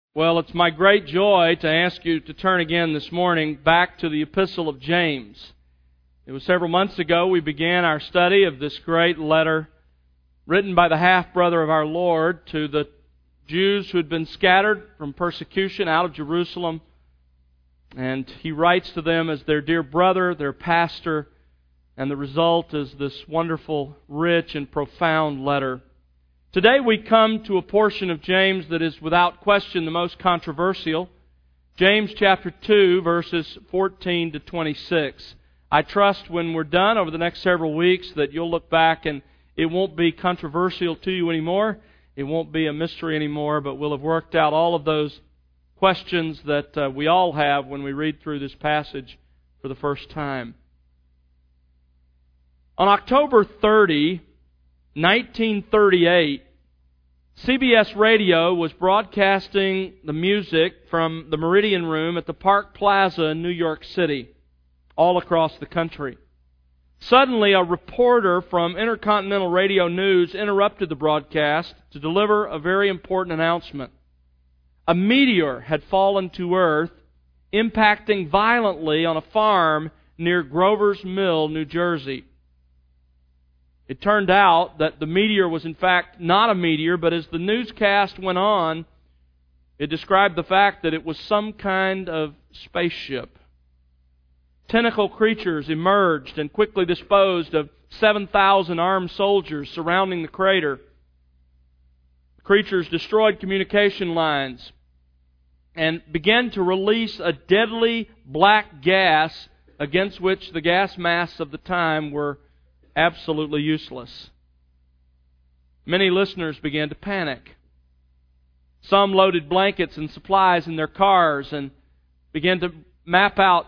Well, it's my great joy to ask you to turn again this morning back to the Epistle of James. It was several months ago we began our study of this great letter written by the half-brother of our Lord to the Jews who had been scattered from persecution out of Jerusalem. And he writes to them as their dear brother, their pastor, and the result is this wonderful, rich, and profound letter. Today we come to a portion of James that is without question the most controversial. James chapter 2, verses 14 to 26. I trust when we're done over the next several weeks that you'll look back and it won't be controversial to you anymore. It won't be a mystery anymore, but we'll have worked out all of those questions that we all have when we read through this passage for the first time. On October 30, 1938, CBS Radio was broadcasting the music from the Meridian Room at the Park Plaza in New York City, all across the country. Suddenly, a reporter from Intercontinental Radio News interrupted the broadcast to deliver a very important announcement. A meteor had fallen to Earth, impacting violently on a farm near Grover's Mill, New Jersey. It turned out that the meteor was in fact not a meteor, but as the newscast went on, it described the fact that it was some kind of spaceship. Tentacle creatures emerged and quickly disposed of 7,000 armed soldiers surrounding the crater. The creatures destroyed communication lines and began to release a deadly black gas against which the gas masks of the time were absolutely useless. Many listeners began to panic. Some loaded blankets and supplies in their cars and began to map out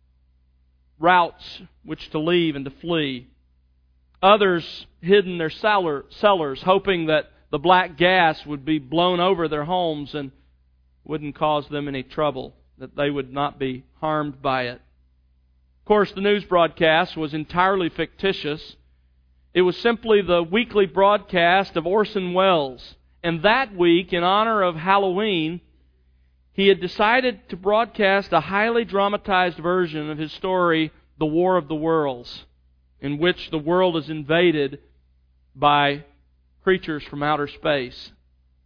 routes which to leave and to flee. Others hid in their cellars, hoping that the black gas would be blown over their homes and wouldn't cause them any trouble, that they would not be harmed by it. Of course, the news broadcast was entirely fictitious. It was simply the weekly broadcast of Orson Welles. And that week, in honor of Halloween, he had decided to broadcast a highly dramatized version of his story, The War of the Worlds, in which the world is invaded by creatures from outer space.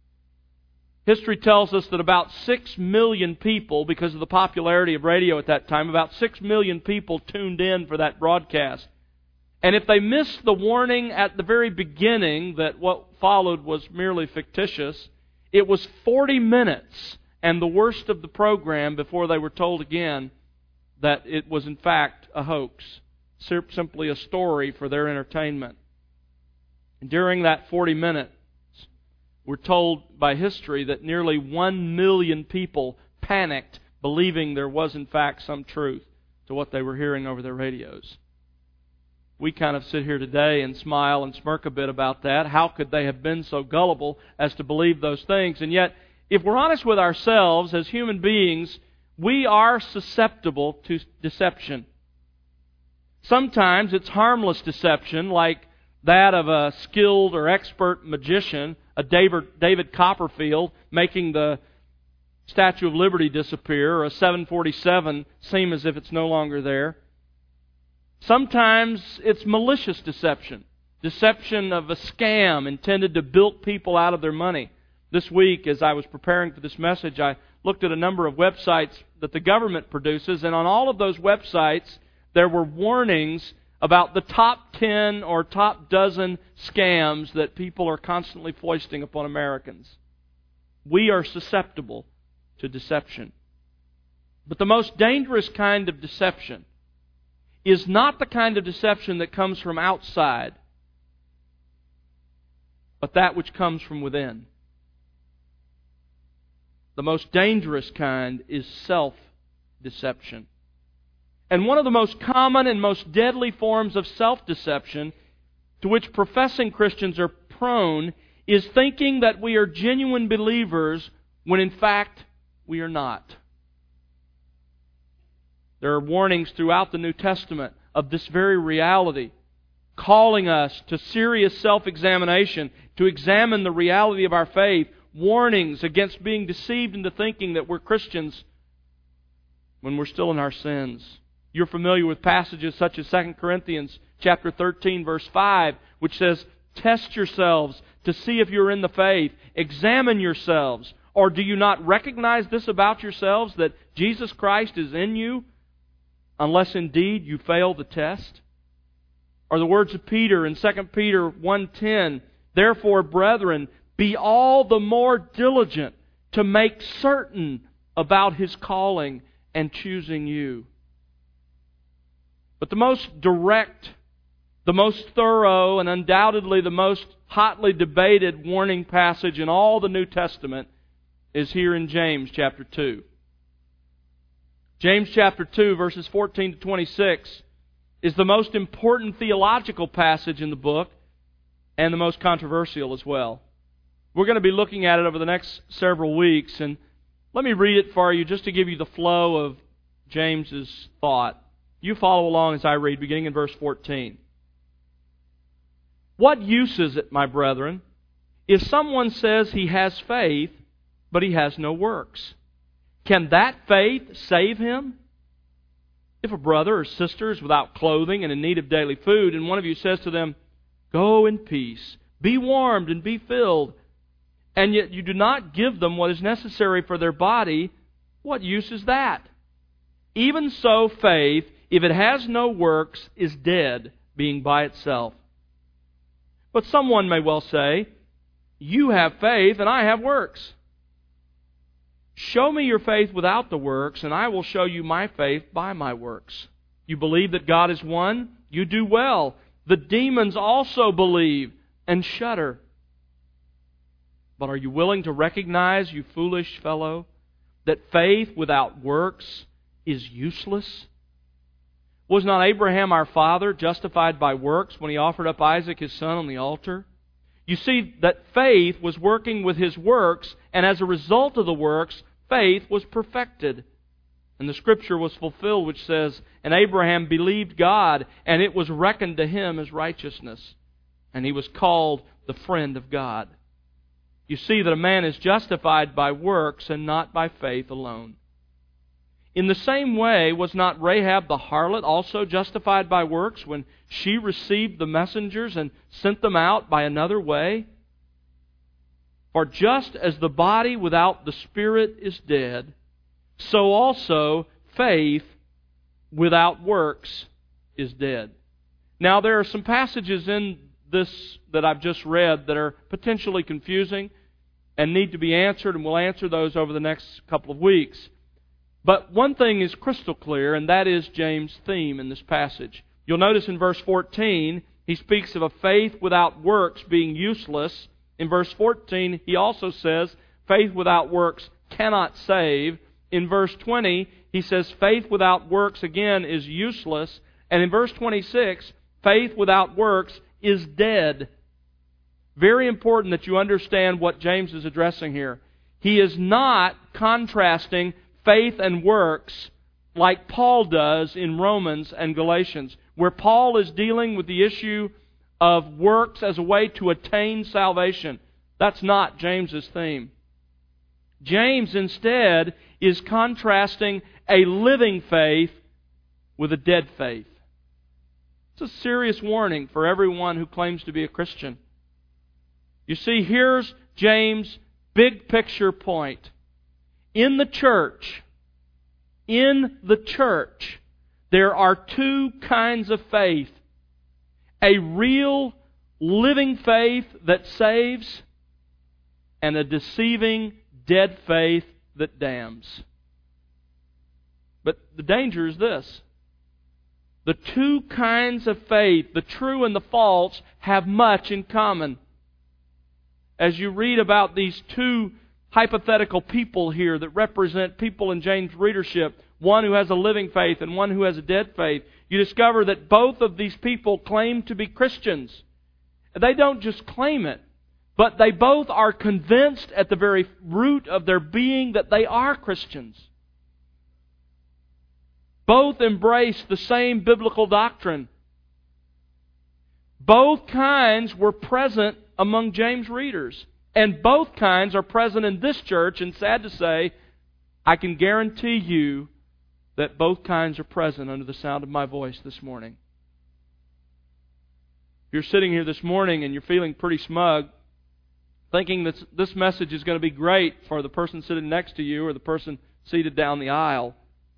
History tells us that about 6 million people, because of the popularity of radio at that time, about 6 million people tuned in for that broadcast. And if they missed the warning at the very beginning that what followed was merely fictitious, it was 40 minutes and the worst of the program before they were told again that it was in fact a hoax, simply a story for their entertainment. And during that 40 minutes, we're told by history that nearly 1 million people panicked, believing there was in fact some truth to what they were hearing over their radios. We kind of sit here today and smile and smirk a bit about that. How could they have been so gullible as to believe those things? And yet, if we're honest with ourselves as human beings, we are susceptible to deception. Sometimes it's harmless deception, like that of a skilled or expert magician, a David Copperfield making the Statue of Liberty disappear, or a 747 seem as if it's no longer there. Sometimes it's malicious deception, deception of a scam intended to bilk people out of their money. This week, as I was preparing for this message, I looked at a number of websites that the government produces, and on all of those websites, there were warnings about the top 10 or top dozen scams that people are constantly foisting upon Americans. We are susceptible to deception. But the most dangerous kind of deception is not the kind of deception that comes from outside, but that which comes from within. The most dangerous kind is self-deception. And one of the most common and most deadly forms of self-deception to which professing Christians are prone is thinking that we are genuine believers when in fact we are not. There are warnings throughout the New Testament of this very reality, calling us to serious self-examination, to examine the reality of our faith, warnings against being deceived into thinking that we're Christians when we're still in our sins. You're familiar with passages such as 2 Corinthians chapter 13, verse 5, which says, "Test yourselves to see if you're in the faith. Examine yourselves. Or do you not recognize this about yourselves, that Jesus Christ is in you, unless indeed you fail the test?" Or the words of Peter in 2 Peter 1:10, "Therefore, brethren, be all the more diligent to make certain about His calling and choosing you." But the most direct, the most thorough, and undoubtedly the most hotly debated warning passage in all the New Testament is here in James chapter 2. James chapter 2, verses 14 to 26, is the most important theological passage in the book and the most controversial as well. We're going to be looking at it over the next several weeks, and let me read it for you just to give you the flow of James's thought. You follow along as I read, beginning in verse 14. "What use is it, my brethren, if someone says he has faith, but he has no works? Can that faith save him? If a brother or sister is without clothing and in need of daily food, and one of you says to them, 'Go in peace, be warmed and be filled,' and yet you do not give them what is necessary for their body, what use is that? Even so, faith, if it has no works, is dead, being by itself. But someone may well say, 'You have faith and I have works.' Show me your faith without the works, and I will show you my faith by my works. You believe that God is one? You do well. The demons also believe and shudder. But are you willing to recognize, you foolish fellow, that faith without works is useless? Was not Abraham our father justified by works when he offered up Isaac his son on the altar? You see that faith was working with his works, and as a result of the works, faith was perfected. And the Scripture was fulfilled, which says, 'And Abraham believed God, and it was reckoned to him as righteousness. And he was called the friend of God.' You see that a man is justified by works and not by faith alone. In the same way, was not Rahab the harlot also justified by works when she received the messengers and sent them out by another way? For just as the body without the spirit is dead, so also faith without works is dead." Now, there are some passages in this that I've just read that are potentially confusing and need to be answered, and we'll answer those over the next couple of weeks. But one thing is crystal clear, and that is James' theme in this passage. You'll notice in verse 14, he speaks of a faith without works being useless. In verse 14, he also says faith without works cannot save. In verse 20, he says faith without works again is useless. And in verse 26, faith without works is dead. Very important that you understand what James is addressing here. He is not contrasting faith and works like Paul does in Romans and Galatians, where Paul is dealing with the issue of works as a way to attain salvation. That's not James's theme. James instead is contrasting a living faith with a dead faith. It's a serious warning for everyone who claims to be a Christian. You see, here's James' big picture point. In the church, there are two kinds of faith. A real living faith that saves, and a deceiving, dead faith that damns. But the danger is this. The two kinds of faith, the true and the false, have much in common. As you read about these two hypothetical people here that represent people in James' readership, one who has a living faith and one who has a dead faith, you discover that both of these people claim to be Christians. They don't just claim it, but they both are convinced at the very root of their being that they are Christians. Both embrace the same biblical doctrine. Both kinds were present among James' readers. And both kinds are present in this church, and sad to say, I can guarantee you that both kinds are present under the sound of my voice this morning. If you're sitting here this morning and you're feeling pretty smug, thinking that this message is going to be great for the person sitting next to you or the person seated down the aisle,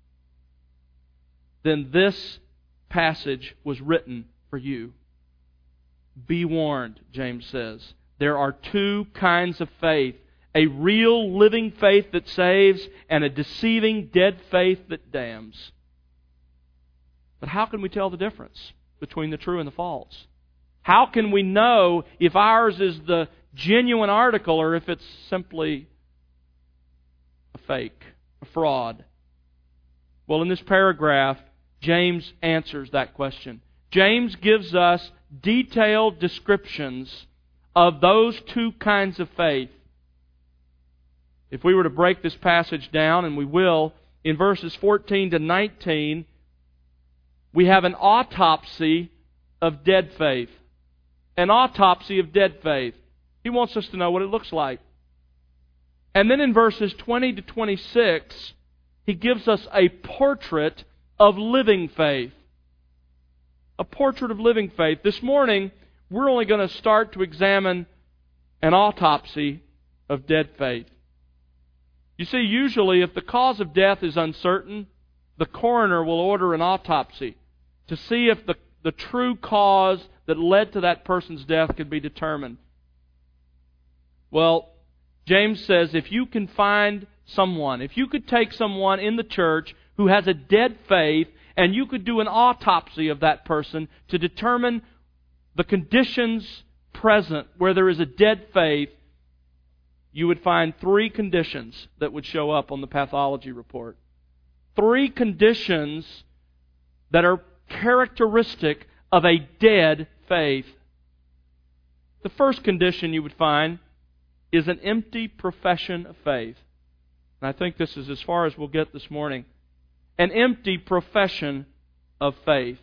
then this passage was written for you. Be warned, James says. There are two kinds of faith. A real living faith that saves and a deceiving dead faith that damns. But how can we tell the difference between the true and the false? How can we know if ours is the genuine article or if it's simply a fake, a fraud? Well, in this paragraph, James answers that question. James gives us detailed descriptions of those two kinds of faith. If we were to break this passage down, and we will, in verses 14 to 19, we have an autopsy of dead faith. An autopsy of dead faith. He wants us to know what it looks like. And then in verses 20 to 26, he gives us a portrait of living faith. A portrait of living faith. This morning, we're only going to start to examine an autopsy of dead faith. You see, usually if the cause of death is uncertain, the coroner will order an autopsy to see if the true cause that led to that person's death could be determined. Well, James says if you can find someone, if you could take someone in the church who has a dead faith, and you could do an autopsy of that person to determine the conditions present where there is a dead faith, you would find three conditions that would show up on the pathology report. Three conditions that are characteristic of a dead faith. The first condition you would find is an empty profession of faith. And I think this is as far as we'll get this morning. An empty profession of faith.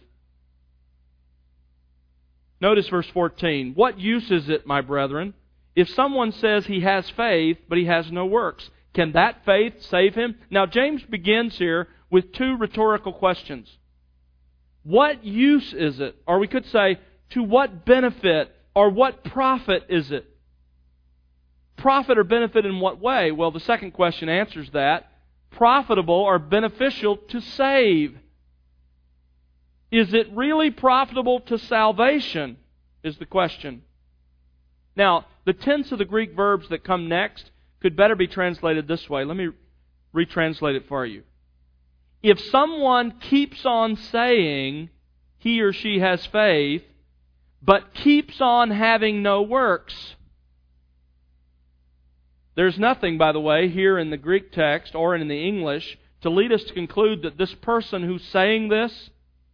Notice verse 14. What use is it, my brethren, if someone says he has faith, but he has no works? Can that faith save him? Now, James begins here with two rhetorical questions. What use is it? Or we could say, to what benefit or what profit is it? Profit or benefit in what way? Well, the second question answers that. Profitable or beneficial to save. Is it really profitable to salvation? Is the question. Now, the tense of the Greek verbs that come next could better be translated this way. Let me retranslate it for you. If someone keeps on saying he or she has faith, but keeps on having no works. There's nothing, by the way, here in the Greek text or in the English to lead us to conclude that this person who's saying this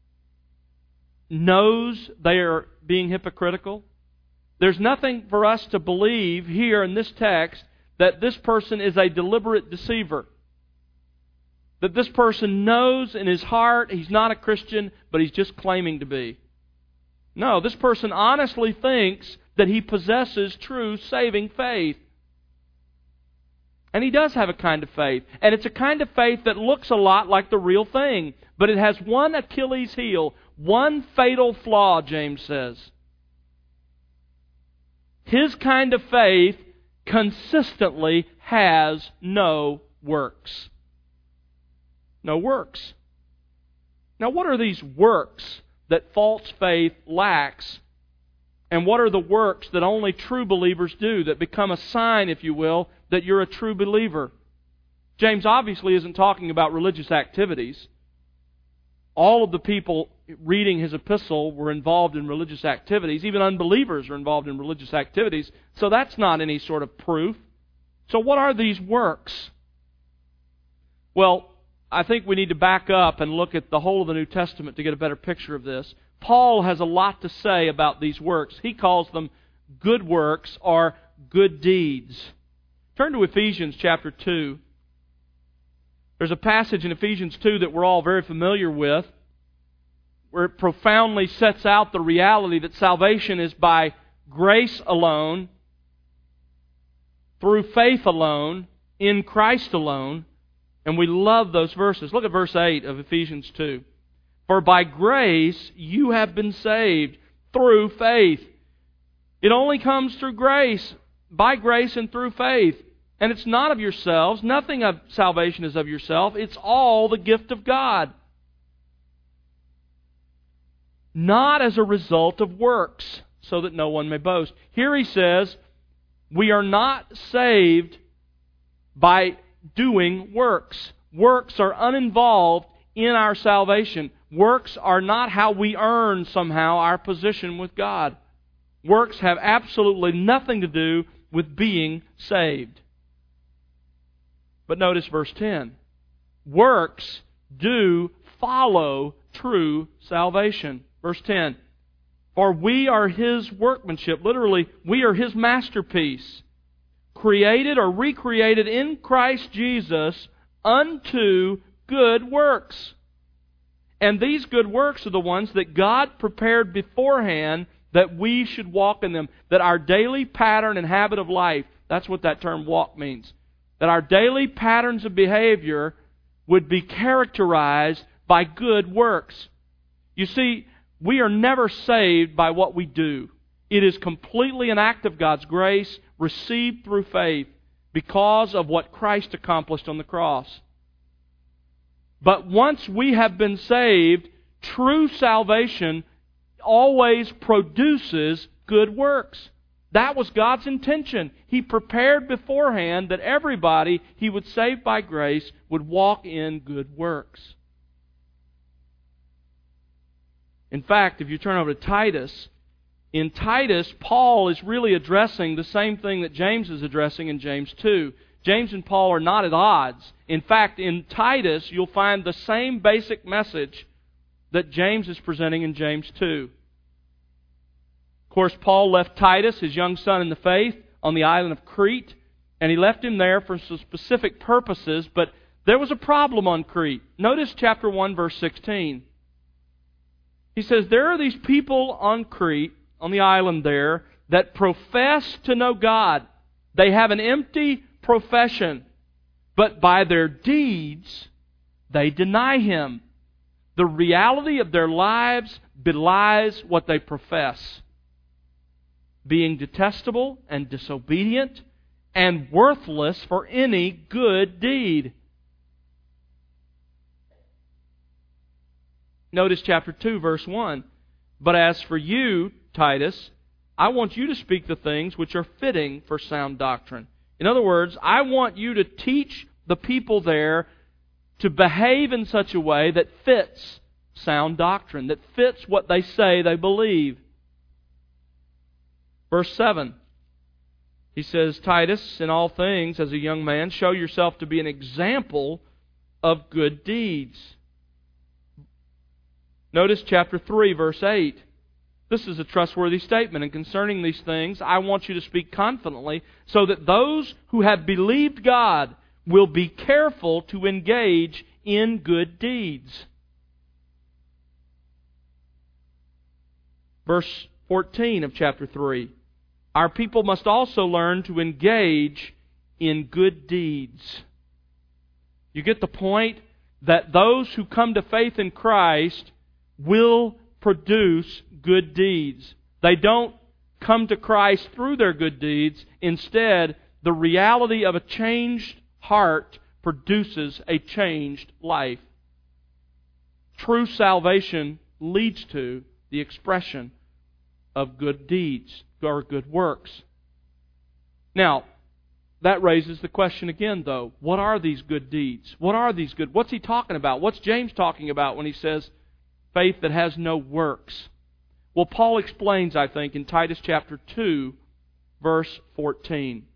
knows they are being hypocritical. There's nothing for us to believe here in this text that this person is a deliberate deceiver. That this person knows in his heart he's not a Christian, but he's just claiming to be. No, this person honestly thinks that he possesses true saving faith. And he does have a kind of faith. And it's a kind of faith that looks a lot like the real thing. But it has one Achilles heel, one fatal flaw, James says. His kind of faith consistently has no works. No works. Now, what are these works that false faith lacks? And what are the works that only true believers do that become a sign, if you will, that you're a true believer? James obviously isn't talking about religious activities. All of the people reading his epistle were involved in religious activities. Even unbelievers are involved in religious activities. So that's not any sort of proof. So what are these works? Well, I think we need to back up and look at the whole of the New Testament to get a better picture of this. Paul has a lot to say about these works. He calls them good works or good deeds. Turn to Ephesians chapter 2. There's a passage in Ephesians 2 that we're all very familiar with, where it profoundly sets out the reality that salvation is by grace alone, through faith alone, in Christ alone. And we love those verses. Look at verse 8 of Ephesians 2. For by grace you have been saved through faith. It only comes through grace, by grace and through faith. And it's not of yourselves. Nothing of salvation is of yourself. It's all the gift of God. Not as a result of works, so that no one may boast. Here he says, we are not saved by doing works. Works are uninvolved in our salvation. Works are not how we earn somehow our position with God. Works have absolutely nothing to do with being saved. But notice verse 10. Works do follow true salvation. Verse 10. For we are His workmanship. Literally, we are His masterpiece. Created or recreated in Christ Jesus unto good works. And these good works are the ones that God prepared beforehand that we should walk in them. That our daily pattern and habit of life, that's what that term walk means. That our daily patterns of behavior would be characterized by good works. You see, we are never saved by what we do. It is completely an act of God's grace, received through faith, because of what Christ accomplished on the cross. But once we have been saved, true salvation always produces good works. That was God's intention. He prepared beforehand that everybody He would save by grace would walk in good works. In fact, if you turn over to Titus, in Titus, Paul is really addressing the same thing that James is addressing in James 2. James and Paul are not at odds. In fact, in Titus, you'll find the same basic message that James is presenting in James 2. Of course, Paul left Titus, his young son in the faith, on the island of Crete, and he left him there for some specific purposes, but there was a problem on Crete. Notice chapter 1, verse 16. He says, there are these people on Crete, on the island there, that profess to know God. They have an empty profession, but by their deeds, they deny Him. The reality of their lives belies what they profess. Being detestable and disobedient and worthless for any good deed. Notice chapter 2, verse 1. But as for you, Titus, I want you to speak the things which are fitting for sound doctrine. In other words, I want you to teach the people there to behave in such a way that fits sound doctrine, that fits what they say they believe. Verse 7, he says, Titus, in all things, as a young man, show yourself to be an example of good deeds. Notice chapter 3, verse 8. This is a trustworthy statement. And concerning these things, I want you to speak confidently, so that those who have believed God will be careful to engage in good deeds. Verse 14 of chapter 3. Our people must also learn to engage in good deeds. You get the point? That those who come to faith in Christ will produce good deeds. They don't come to Christ through their good deeds. Instead, the reality of a changed heart produces a changed life. True salvation leads to the expression of good deeds or good works. Now, that raises the question again, though. What are these good deeds? What are these good? What's he talking about? What's James talking about when he says faith that has no works? Well, Paul explains, I think, in Titus chapter 2, verse 14.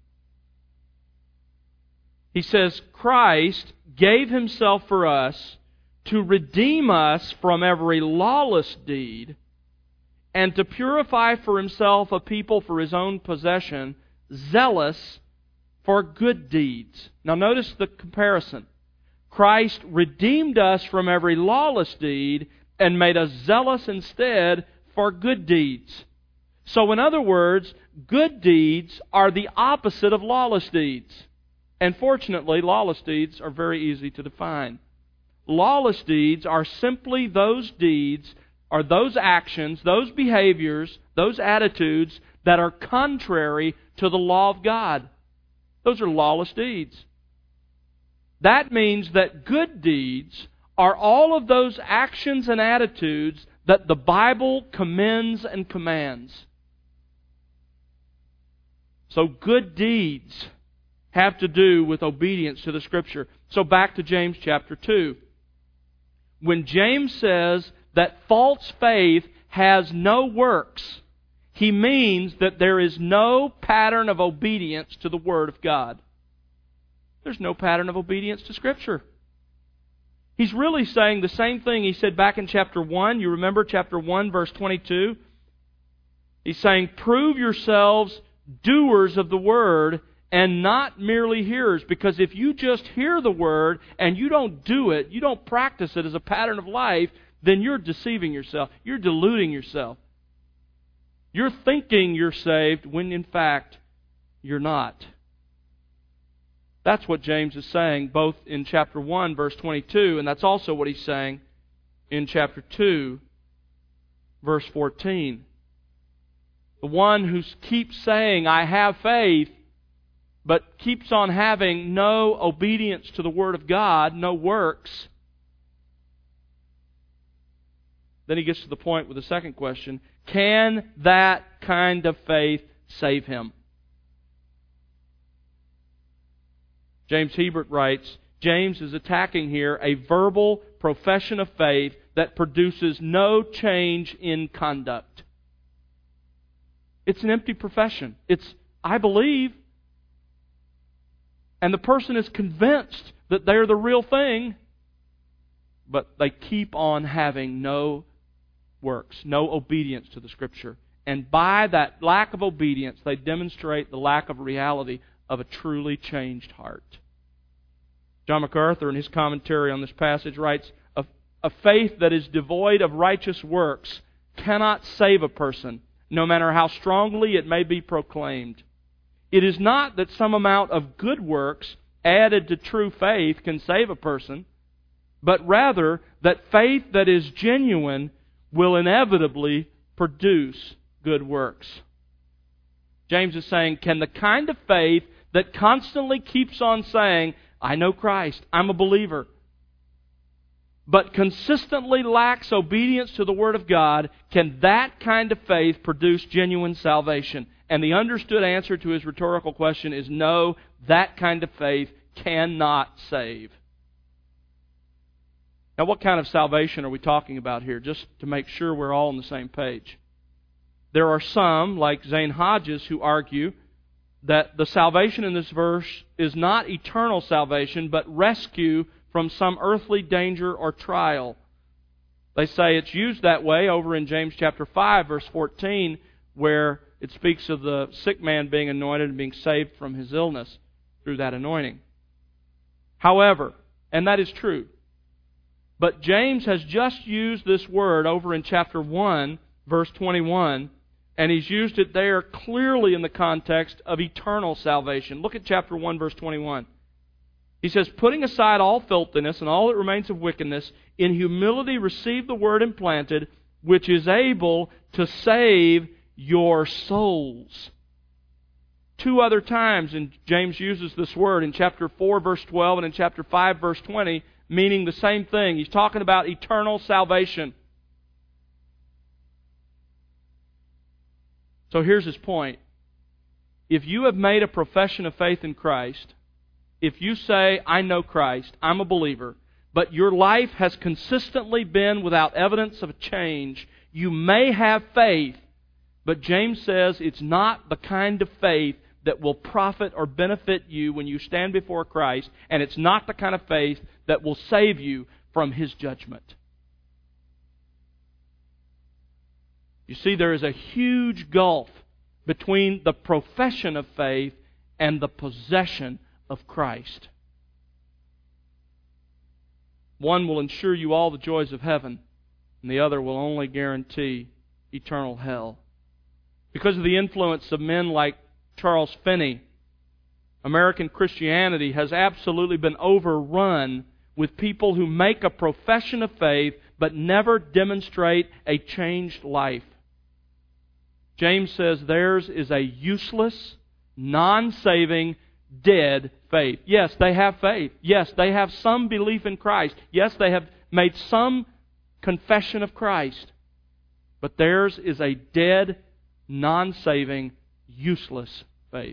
He says, Christ gave Himself for us to redeem us from every lawless deed and to purify for Himself a people for His own possession, zealous for good deeds. Now notice the comparison. Christ redeemed us from every lawless deed and made us zealous instead for good deeds. So in other words, good deeds are the opposite of lawless deeds. And fortunately, lawless deeds are very easy to define. Lawless deeds are simply those deeds, or those actions, those behaviors, those attitudes that are contrary to the law of God. Those are lawless deeds. That means that good deeds are all of those actions and attitudes that the Bible commends and commands. So good deeds have to do with obedience to the Scripture. So back to James chapter 2. When James says that false faith has no works, he means that there is no pattern of obedience to the Word of God. There's no pattern of obedience to Scripture. He's really saying the same thing he said back in chapter 1. You remember chapter 1, verse 22? He's saying, prove yourselves doers of the Word and not merely hearers. Because if you just hear the Word and you don't do it, you don't practice it as a pattern of life, then you're deceiving yourself. You're deluding yourself. You're thinking you're saved when in fact you're not. That's what James is saying both in chapter 1, verse 22, and that's also what he's saying in chapter 2, verse 14. The one who keeps saying, I have faith, but keeps on having no obedience to the Word of God, no works. Then he gets to the point with the second question. Can that kind of faith save him? James Hebert writes, James is attacking here a verbal profession of faith that produces no change in conduct. It's an empty profession. It's, I believe. And the person is convinced that they're the real thing, but they keep on having no works, no obedience to the Scripture. And by that lack of obedience, they demonstrate the lack of reality of a truly changed heart. John MacArthur, in his commentary on this passage, writes, a faith that is devoid of righteous works cannot save a person, no matter how strongly it may be proclaimed. It is not that some amount of good works added to true faith can save a person, but rather that faith that is genuine will inevitably produce good works. James is saying, can the kind of faith that constantly keeps on saying, I know Christ, I'm a believer, but consistently lacks obedience to the Word of God, can that kind of faith produce genuine salvation? And the understood answer to his rhetorical question is no, that kind of faith cannot save. Now, what kind of salvation are we talking about here, just to make sure we're all on the same page? There are some, like Zane Hodges, who argue that the salvation in this verse is not eternal salvation, but rescue from some earthly danger or trial. They say it's used that way over in James chapter 5, verse 14, where it speaks of the sick man being anointed and being saved from his illness through that anointing. However, and that is true, but James has just used this word over in chapter 1, verse 21, and he's used it there clearly in the context of eternal salvation. Look at chapter 1, verse 21. He says, putting aside all filthiness and all that remains of wickedness, in humility receive the word implanted, which is able to save your souls. Two other times James uses this word, in chapter 4, verse 12, and in chapter 5, verse 20, meaning the same thing. He's talking about eternal salvation. So here's his point. If you have made a profession of faith in Christ, if you say, I know Christ, I'm a believer, but your life has consistently been without evidence of a change, you may have faith, but James says it's not the kind of faith that will profit or benefit you when you stand before Christ, and it's not the kind of faith that will save you from His judgment. You see, there is a huge gulf between the profession of faith and the possession of Christ. One will ensure you all the joys of heaven, and the other will only guarantee eternal hell. Because of the influence of men like Charles Finney, American Christianity has absolutely been overrun with people who make a profession of faith but never demonstrate a changed life. James says theirs is a useless, non-saving, dead faith. Yes, they have faith. Yes, they have some belief in Christ. Yes, they have made some confession of Christ. But theirs is a dead, non-saving, useless faith.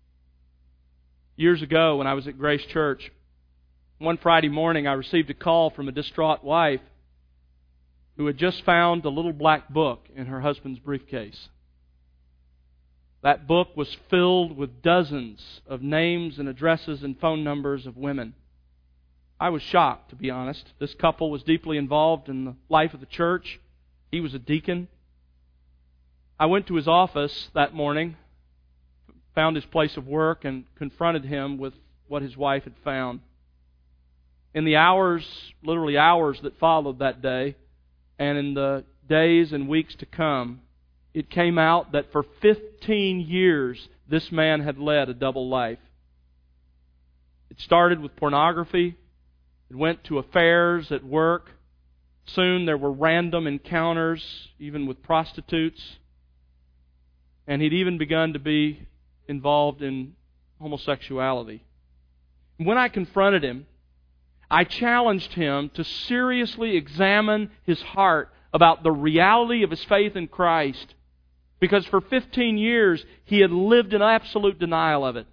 Years ago, when I was at Grace Church, one Friday morning I received a call from a distraught wife who had just found a little black book in her husband's briefcase. That book was filled with dozens of names and addresses and phone numbers of women. I was shocked, to be honest. This couple was deeply involved in the life of the church. He was a deacon. I went to his office that morning, found his place of work, and confronted him with what his wife had found. In the hours, literally hours that followed that day, and in the days and weeks to come, it came out that for 15 years this man had led a double life. It started with pornography. It went to affairs at work. Soon there were random encounters, even with prostitutes. And he'd even begun to be involved in homosexuality. When I confronted him, I challenged him to seriously examine his heart about the reality of his faith in Christ. Because for 15 years, he had lived in absolute denial of it.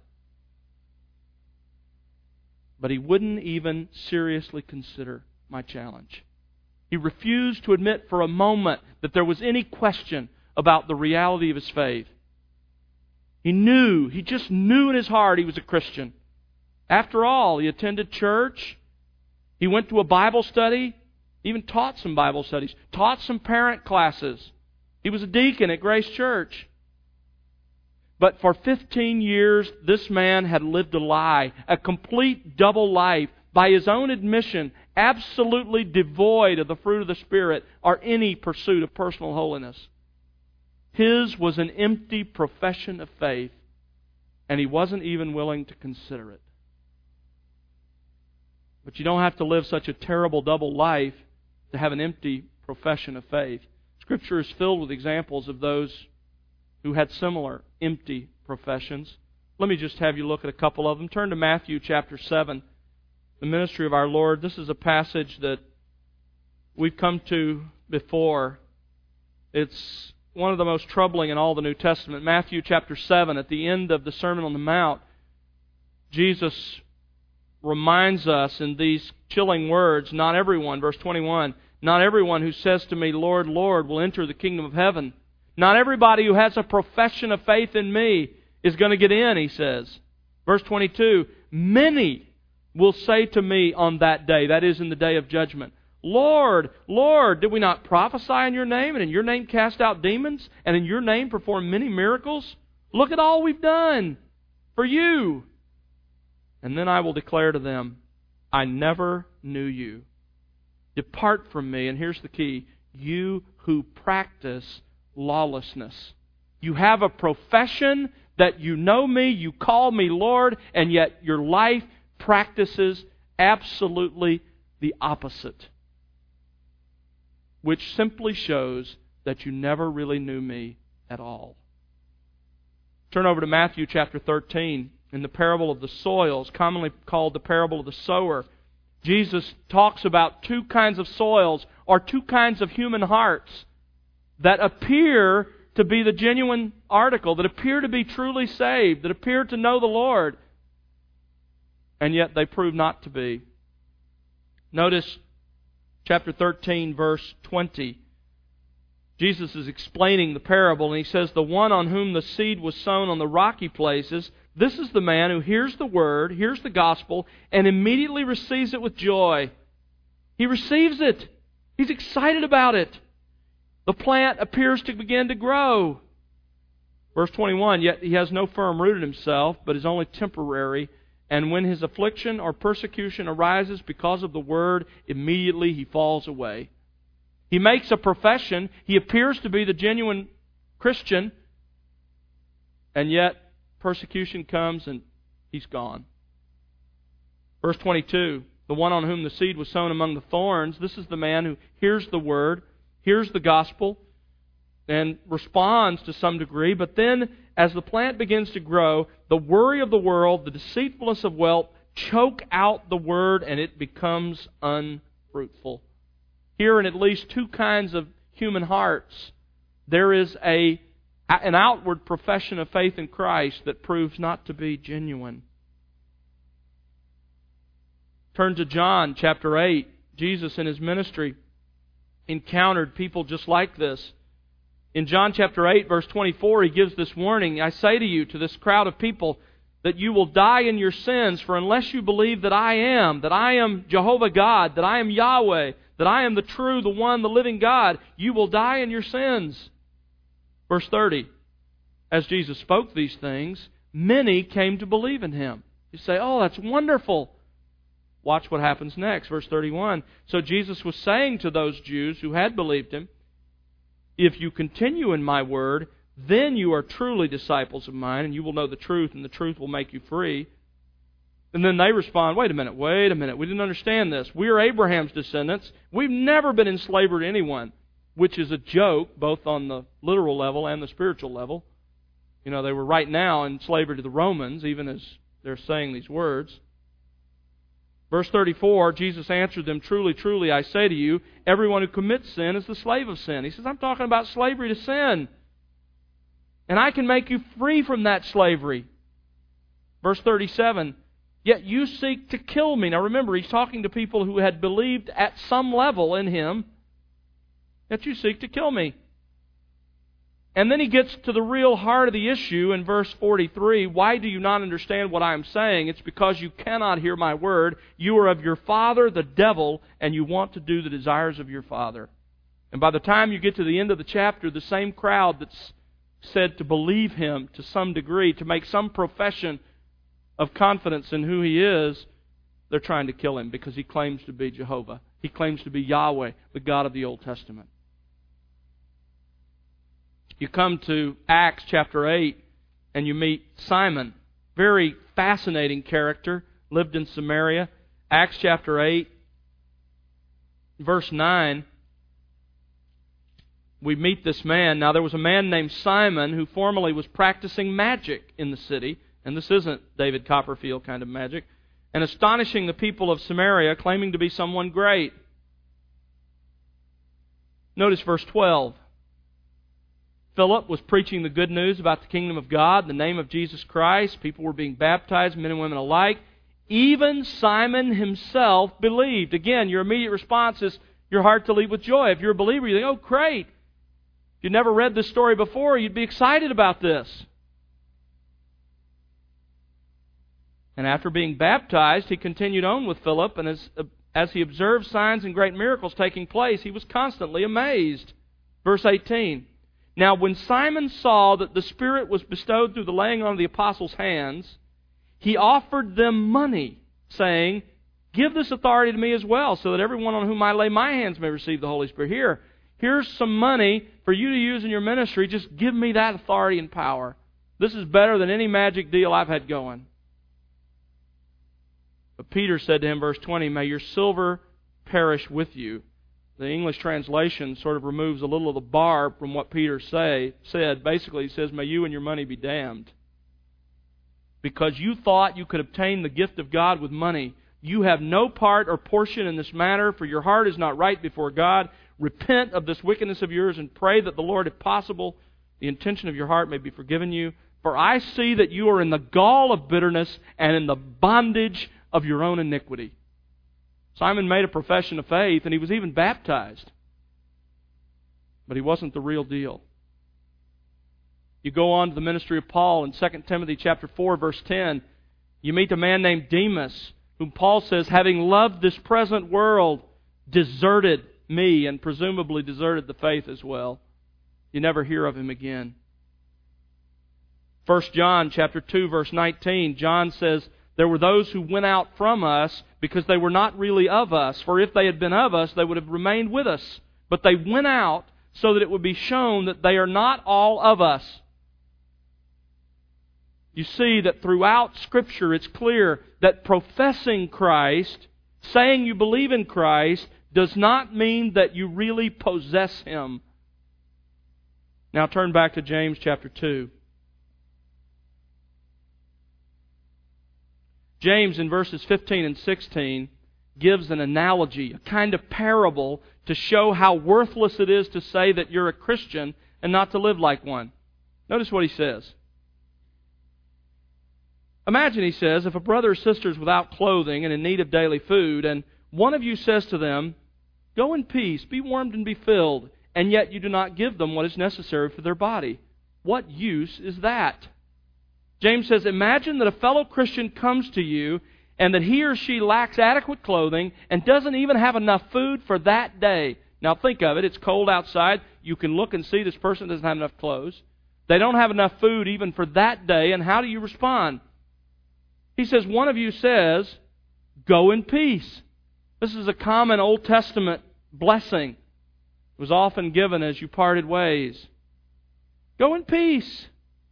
But he wouldn't even seriously consider my challenge. He refused to admit for a moment that there was any question about the reality of his faith. He just knew in his heart he was a Christian. After all, he attended church. He went to a Bible study, even taught some Bible studies, taught some parent classes. He was a deacon at Grace Church. But for 15 years, this man had lived a lie, a complete double life, by his own admission, absolutely devoid of the fruit of the Spirit or any pursuit of personal holiness. His was an empty profession of faith, and he wasn't even willing to consider it. But you don't have to live such a terrible double life to have an empty profession of faith. Scripture is filled with examples of those who had similar empty professions. Let me just have you look at a couple of them. Turn to Matthew chapter 7, the ministry of our Lord. This is a passage that we've come to before. It's one of the most troubling in all the New Testament. Matthew chapter 7, at the end of the Sermon on the Mount, Jesus reminds us in these chilling words, not everyone, verse 21, not everyone who says to me, Lord, Lord, will enter the kingdom of heaven. Not everybody who has a profession of faith in me is going to get in, he says. Verse 22, many will say to me on that day, that is in the day of judgment, Lord, Lord, did we not prophesy in your name, and in your name cast out demons, and in your name perform many miracles? Look at all we've done for you. And then I will declare to them, I never knew you. Depart from me, and here's the key, you who practice lawlessness. You have a profession that you know me, you call me Lord, and yet your life practices absolutely the opposite, which simply shows that you never really knew me at all. Turn over to Matthew chapter 13. In the parable of the soils, commonly called the parable of the sower, Jesus talks about two kinds of soils, or two kinds of human hearts, that appear to be the genuine article, that appear to be truly saved, that appear to know the Lord, and yet they prove not to be. Notice chapter 13, verse 20. Jesus is explaining the parable, and he says, the one on whom the seed was sown on the rocky places, this is the man who hears the word, hears the gospel, and immediately receives it with joy. He receives it. He's excited about it. The plant appears to begin to grow. Verse 21, yet he has no firm root in himself, but is only temporary. And when his affliction or persecution arises because of the word, immediately he falls away. He makes a profession. He appears to be the genuine Christian, And yet, persecution comes and he's gone. Verse 22, the one on whom the seed was sown among the thorns, this is the man who hears the word, hears the gospel, and responds to some degree. But then, as the plant begins to grow, the worry of the world, the deceitfulness of wealth, choke out the word, and it becomes unfruitful. Here, in at least two kinds of human hearts, there is an outward profession of faith in Christ that proves not to be genuine. Turn to John chapter 8. Jesus in His ministry encountered people just like this. In John chapter 8, verse 24, He gives this warning, I say to you, to this crowd of people, that you will die in your sins, for unless you believe that I am Jehovah God, that I am Yahweh, that I am the true, the one, the living God, you will die in your sins. Verse 30, as Jesus spoke these things, many came to believe in Him. You say, oh, that's wonderful. Watch what happens next. Verse 31, so Jesus was saying to those Jews who had believed Him, if you continue in my word, then you are truly disciples of mine, and you will know the truth, and the truth will make you free. And then they respond, wait a minute, we didn't understand this. We are Abraham's descendants. We've never been in slavery to anyone, which is a joke, both on the literal level and the spiritual level. You know, they were right now in slavery to the Romans, even as they're saying these words. Verse 34, Jesus answered them, truly, truly, I say to you, everyone who commits sin is the slave of sin. He says, I'm talking about slavery to sin. And I can make you free from that slavery. Verse 37, yet you seek to kill me. Now remember, He's talking to people who had believed at some level in Him, yet you seek to kill me. And then He gets to the real heart of the issue in verse 43. Why do you not understand what I am saying? It's because you cannot hear my word. You are of your father, the devil, and you want to do the desires of your father. And by the time you get to the end of the chapter, the same crowd that's said to believe Him to some degree, to make some profession of confidence in who He is, they're trying to kill Him because He claims to be Jehovah. He claims to be Yahweh, the God of the Old Testament. You come to Acts chapter 8 and you meet Simon. Very fascinating character. Lived in Samaria. Acts chapter 8, verse 9. We meet this man. Now there was a man named Simon who formerly was practicing magic in the city. And this isn't David Copperfield kind of magic. And astonishing the people of Samaria, claiming to be someone great. Notice verse 12. Philip was preaching the good news about the kingdom of God, the name of Jesus Christ. People were being baptized, men and women alike. Even Simon himself believed. Again, your immediate response is your heart to leap with joy. If you're a believer, you think, oh, great. If you'd never read this story before, you'd be excited about this. And after being baptized, he continued on with Philip, and as he observed signs and great miracles taking place, he was constantly amazed. Verse 18. Now, when Simon saw that the Spirit was bestowed through the laying on of the apostles' hands, he offered them money, saying, give this authority to me as well, so that everyone on whom I lay my hands may receive the Holy Spirit. Here's some money for you to use in your ministry. Just give me that authority and power. This is better than any magic deal I've had going. But Peter said to him, verse 20, may your silver perish with you. The English translation sort of removes a little of the barb from what Peter said. Basically, he says, may you and your money be damned. Because you thought you could obtain the gift of God with money. You have no part or portion in this matter, for your heart is not right before God. Repent of this wickedness of yours and pray that the Lord, if possible, the intention of your heart may be forgiven you. For I see that you are in the gall of bitterness and in the bondage of your own iniquity. Simon made a profession of faith, and he was even baptized. But he wasn't the real deal. You go on to the ministry of Paul in 2 Timothy chapter 4, verse 10. You meet a man named Demas, whom Paul says, having loved this present world, deserted me, and presumably deserted the faith as well. You never hear of him again. 1 John chapter 2, verse 19, John says, there were those who went out from us because they were not really of us. For if they had been of us, they would have remained with us. But they went out so that it would be shown that they are not all of us. You see that throughout Scripture it's clear that professing Christ, saying you believe in Christ, does not mean that you really possess Him. Now turn back to James chapter 2. James in verses 15 and 16 gives an analogy, a kind of parable to show how worthless it is to say that you're a Christian and not to live like one. Notice what he says. Imagine, he says, if a brother or sister is without clothing and in need of daily food, and one of you says to them, "Go in peace, be warmed and be filled," and yet you do not give them what is necessary for their body. What use is that? James says, imagine that a fellow Christian comes to you and that he or she lacks adequate clothing and doesn't even have enough food for that day. Now think of it, it's cold outside. You can look and see this person doesn't have enough clothes. They don't have enough food even for that day, and how do you respond? He says, one of you says, "Go in peace." This is a common Old Testament blessing. It was often given as you parted ways. Go in peace.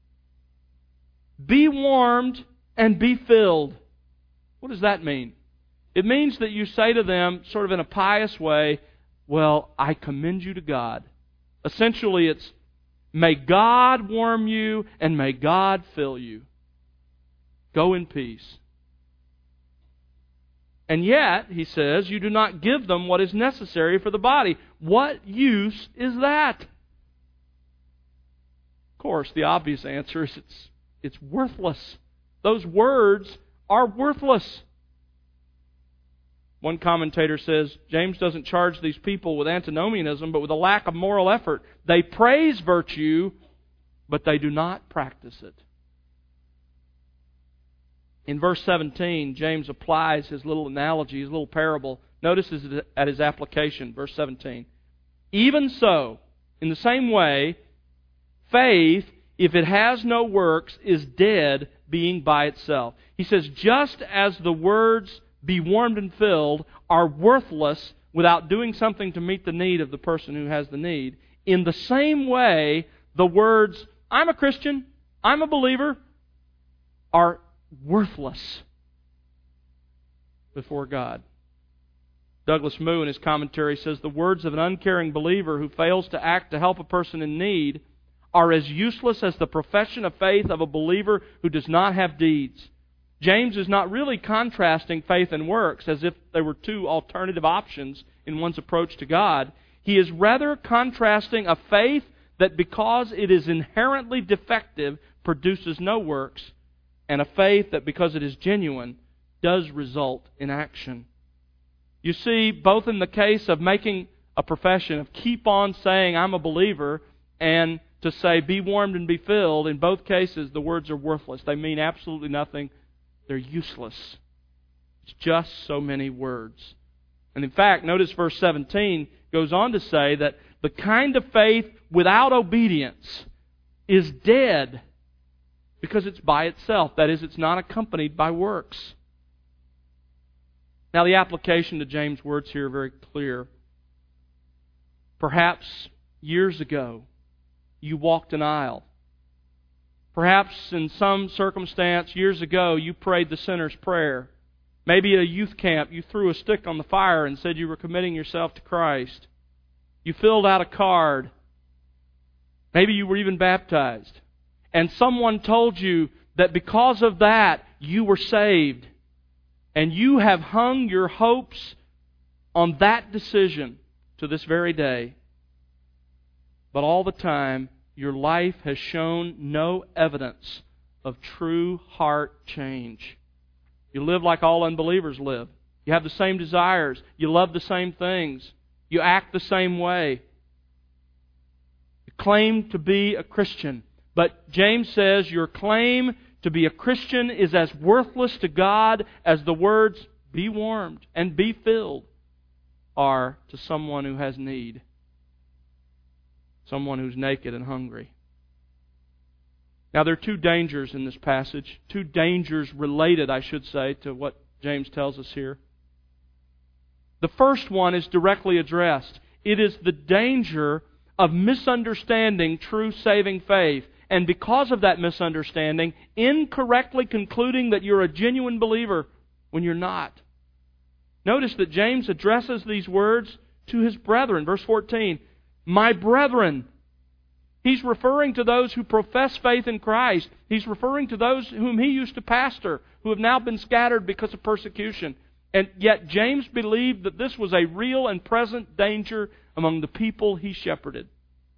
Be warmed and be filled. What does that mean? It means that you say to them, sort of in a pious way, "Well, I commend you to God." Essentially, it's, may God warm you and may God fill you. Go in peace. And yet, he says, you do not give them what is necessary for the body. What use is that? Of course, the obvious answer is it's worthless. Those words are worthless. One commentator says, James doesn't charge these people with antinomianism, but with a lack of moral effort. They praise virtue, but they do not practice it. In verse 17, James applies his little analogy, his little parable. Notice at his application, verse 17. Even so, in the same way, faith, if it has no works, is dead, being by itself. He says, just as the words, "be warmed and filled," are worthless without doing something to meet the need of the person who has the need, in the same way, the words, "I'm a Christian, I'm a believer," are worthless before God. Douglas Moo in his commentary says, the words of an uncaring believer who fails to act to help a person in need are as useless as the profession of faith of a believer who does not have deeds. James is not really contrasting faith and works as if they were two alternative options in one's approach to God. He is rather contrasting a faith that, because it is inherently defective, produces no works, and a faith that, because it is genuine, does result in action. You see, both in the case of making a profession, of keep on saying, "I'm a believer," and to say, "be warmed and be filled," in both cases the words are worthless. They mean absolutely nothing. They're useless. It's just so many words. And in fact, notice verse 17 goes on to say that the kind of faith without obedience is dead, because it's by itself. That is, it's not accompanied by works. Now, the application to James' words here are very clear. Perhaps years ago, you walked an aisle. Perhaps in some circumstance years ago, you prayed the sinner's prayer. Maybe at a youth camp, you threw a stick on the fire and said you were committing yourself to Christ. You filled out a card. Maybe you were even baptized. And someone told you that because of that, you were saved. And you have hung your hopes on that decision to this very day. But all the time, your life has shown no evidence of true heart change. You live like all unbelievers live. You have the same desires. You love the same things. You act the same way. You claim to be a Christian. But James says your claim to be a Christian is as worthless to God as the words, "be warmed and be filled," are to someone who has need. Someone who's naked and hungry. Now, there are two dangers in this passage. Two dangers related, I should say, to what James tells us here. The first one is directly addressed. It is the danger of misunderstanding true saving faith and because of that misunderstanding, incorrectly concluding that you're a genuine believer when you're not. Notice that James addresses these words to his brethren. Verse 14, my brethren. He's referring to those who profess faith in Christ. He's referring to those whom he used to pastor, who have now been scattered because of persecution. And yet James believed that this was a real and present danger among the people he shepherded.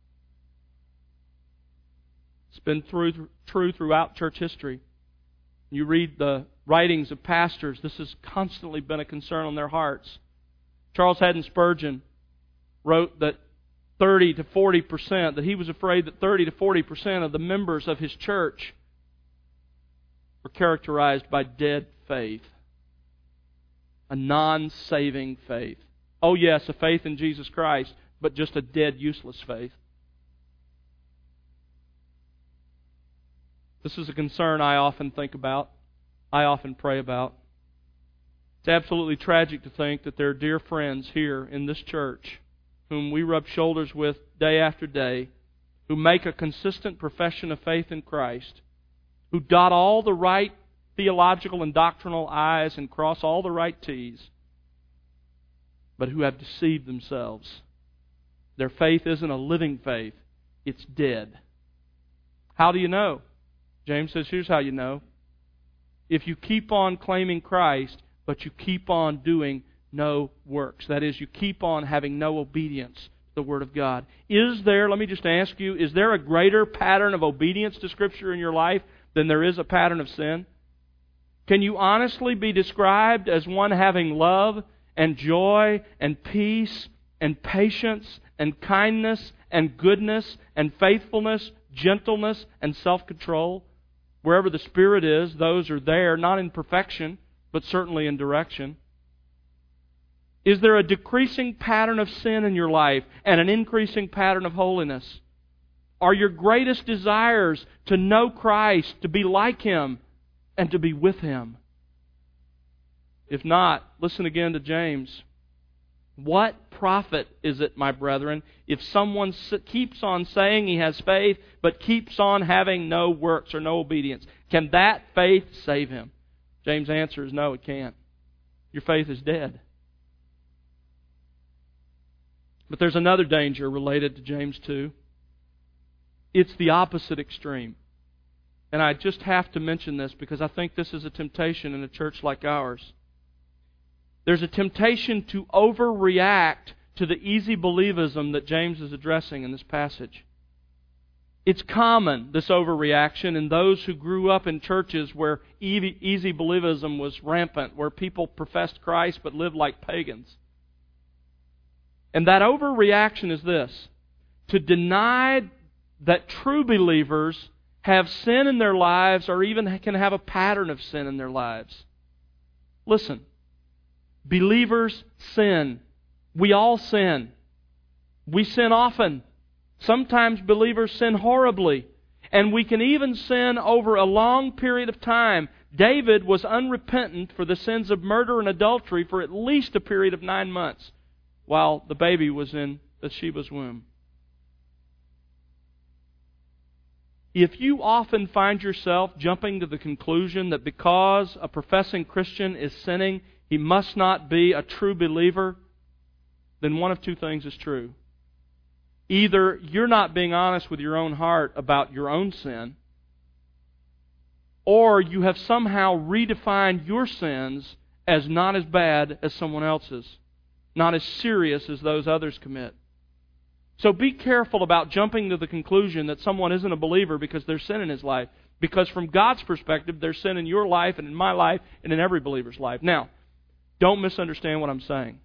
It's been true throughout church history. You read the writings of pastors, this has constantly been a concern on their hearts. Charles Haddon Spurgeon wrote that 30 to 40%, that he was afraid that 30 to 40% of the members of his church were characterized by dead faith. A non-saving faith. Oh yes, a faith in Jesus Christ, but just a dead, useless faith. This is a concern I often think about. I often pray about. It's absolutely tragic to think that there are dear friends here in this church whom we rub shoulders with day after day, who make a consistent profession of faith in Christ, who dot all the right theological and doctrinal I's and cross all the right T's, but who have deceived themselves. Their faith isn't a living faith. It's dead. How do you know? James says, here's how you know. If you keep on claiming Christ, but you keep on doing no works. That is, you keep on having no obedience to the Word of God. Is there, let me just ask you, is there a greater pattern of obedience to Scripture in your life than there is a pattern of sin? Can you honestly be described as one having love and joy and peace and patience and kindness and goodness and faithfulness, gentleness and self-control? Wherever the Spirit is, those are there, not in perfection, but certainly in direction. Is there a decreasing pattern of sin in your life and an increasing pattern of holiness? Are your greatest desires to know Christ, to be like Him, and to be with Him? If not, listen again to James. What profit is it, my brethren, if someone keeps on saying he has faith, but keeps on having no works or no obedience? Can that faith save him? James' answer is no, it can't. Your faith is dead. But there's another danger related to James 2. It's the opposite extreme. And I just have to mention this because I think this is a temptation in a church like ours. There's a temptation to overreact to the easy believism that James is addressing in this passage. It's common, this overreaction, in those who grew up in churches where easy believism was rampant, where people professed Christ but lived like pagans. And that overreaction is this: to deny that true believers have sin in their lives or even can have a pattern of sin in their lives. Listen, believers sin. We all sin. We sin often. Sometimes believers sin horribly. And we can even sin over a long period of time. David was unrepentant for the sins of murder and adultery for at least a period of 9 months while the baby was in Bathsheba's womb. If you often find yourself jumping to the conclusion that because a professing Christian is sinning, he must not be a true believer, then one of two things is true. Either you're not being honest with your own heart about your own sin, or you have somehow redefined your sins as not as bad as someone else's, not as serious as those others commit. So be careful about jumping to the conclusion that someone isn't a believer because there's sin in his life. Because from God's perspective, there's sin in your life and in my life and in every believer's life. Now, don't misunderstand what I'm saying.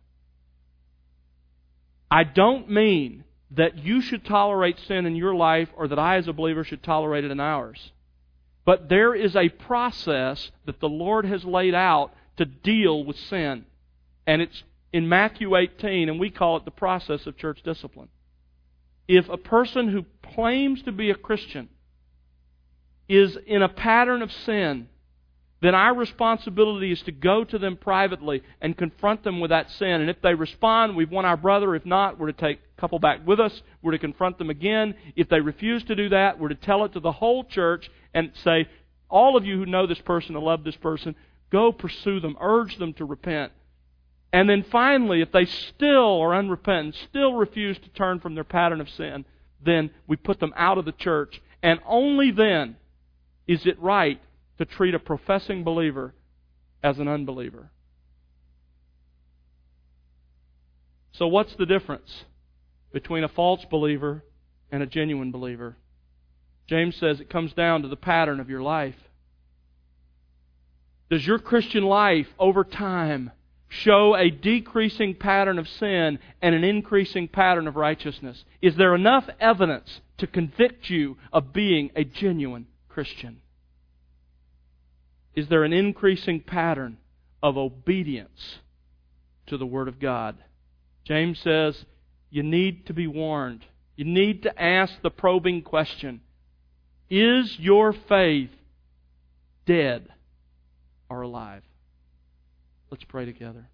I don't mean that you should tolerate sin in your life or that I as a believer should tolerate it in ours. But there is a process that the Lord has laid out to deal with sin. And it's in Matthew 18, and we call it the process of church discipline. If a person who claims to be a Christian is in a pattern of sin, then our responsibility is to go to them privately and confront them with that sin. And if they respond, we've won our brother. If not, we're to take couple back with us. We're to confront them again. If they refuse to do that, we're to tell it to the whole church and say, all of you who know this person and love this person, go pursue them, urge them to repent. And then finally, if they still are unrepentant, still refuse to turn from their pattern of sin, then we put them out of the church. And only then is it right to treat a professing believer as an unbeliever. So what's the difference between a false believer and a genuine believer? James says it comes down to the pattern of your life. Does your Christian life over time show a decreasing pattern of sin and an increasing pattern of righteousness? Is there enough evidence to convict you of being a genuine Christian? Is there an increasing pattern of obedience to the Word of God? James says you need to be warned. You need to ask the probing question, is your faith dead or alive? Let's pray together.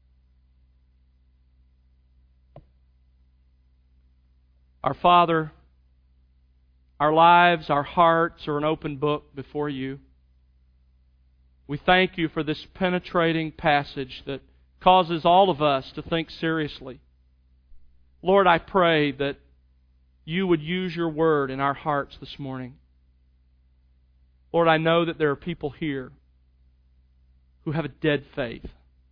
Our Father, our lives, our hearts are an open book before you. We thank you for this penetrating passage that causes all of us to think seriously. Lord, I pray that you would use your word in our hearts this morning. Lord, I know that there are people here who have a dead faith,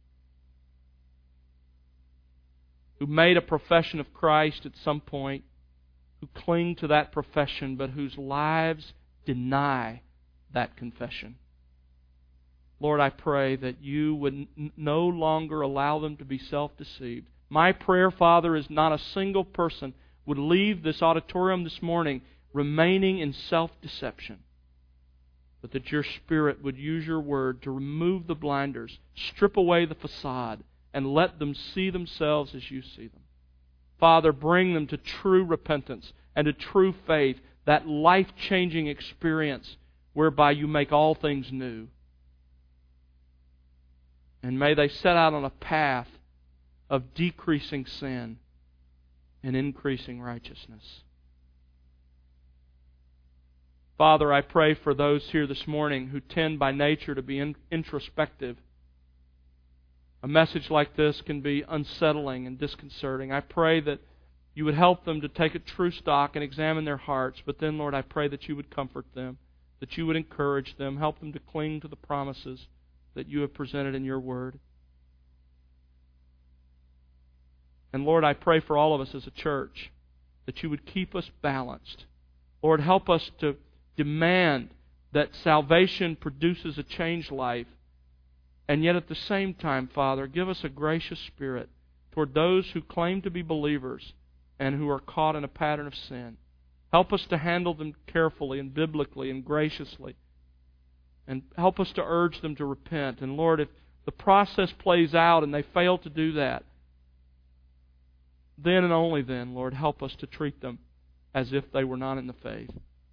who made a profession of Christ at some point, who cling to that profession, but whose lives deny that confession. Lord, I pray that you would no longer allow them to be self-deceived. My prayer, Father, is not a single person would leave this auditorium this morning remaining in self-deception, but that your Spirit would use your word to remove the blinders, strip away the facade, and let them see themselves as you see them. Father, bring them to true repentance and to true faith, that life-changing experience whereby you make all things new. And may they set out on a path of decreasing sin and increasing righteousness. Father, I pray for those here this morning who tend by nature to be introspective. A message like this can be unsettling and disconcerting. I pray that you would help them to take a true stock and examine their hearts. But then, Lord, I pray that you would comfort them, that you would encourage them, help them to cling to the promises that you have presented in your word. And Lord, I pray for all of us as a church that you would keep us balanced. Lord, help us to demand that salvation produces a changed life. And yet at the same time, Father, give us a gracious spirit toward those who claim to be believers and who are caught in a pattern of sin. Help us to handle them carefully and biblically and graciously. And help us to urge them to repent. And Lord, if the process plays out and they fail to do that, then and only then, Lord, help us to treat them as if they were not in the faith.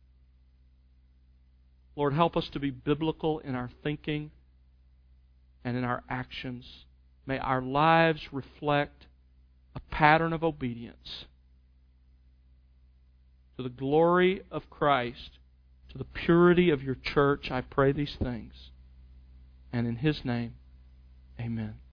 Lord, help us to be biblical in our thinking and in our actions. May our lives reflect a pattern of obedience to the glory of Christ, to the purity of your church. I pray these things. And in His name, amen.